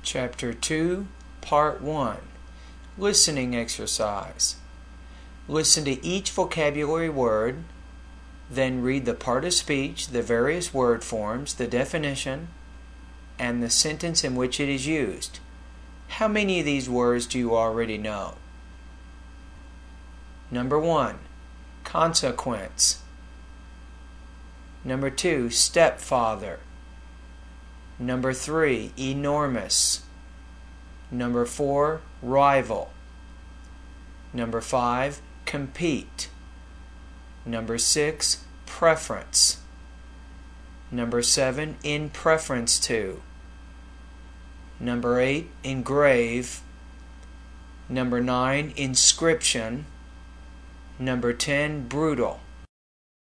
Chapter 2, Part 1. Listening exercise. Listen to each vocabulary word, then read the part of speech, the various word forms, the definition, and the sentence in which it is used. How many of these words do you already know? Number 1, consequence. Number 2, stepfather. Number 3, enormous. Number 4, rival. Number 5, compete. Number 6, preference. Number 7, in preference to. Number 8, engrave. Number 9, inscription. Number 10, brutal.